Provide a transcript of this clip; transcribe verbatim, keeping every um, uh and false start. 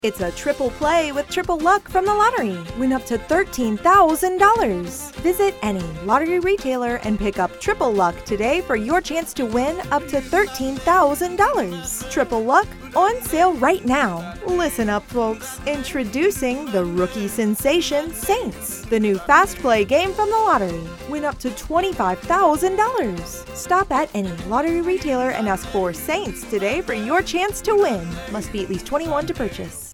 It's a triple play with triple luck from the lottery. Win up to thirteen thousand dollars. Visit any lottery retailer and pick up Triple Luck today for your chance to win up to thirteen thousand dollars. Triple Luck on sale right now. Listen up, folks. Introducing the rookie sensation Saints, the new fast play game from the lottery. Win up to twenty-five thousand dollars. Stop at any lottery retailer and ask for Saints today for your chance to win. Must be at least twenty-one to purchase.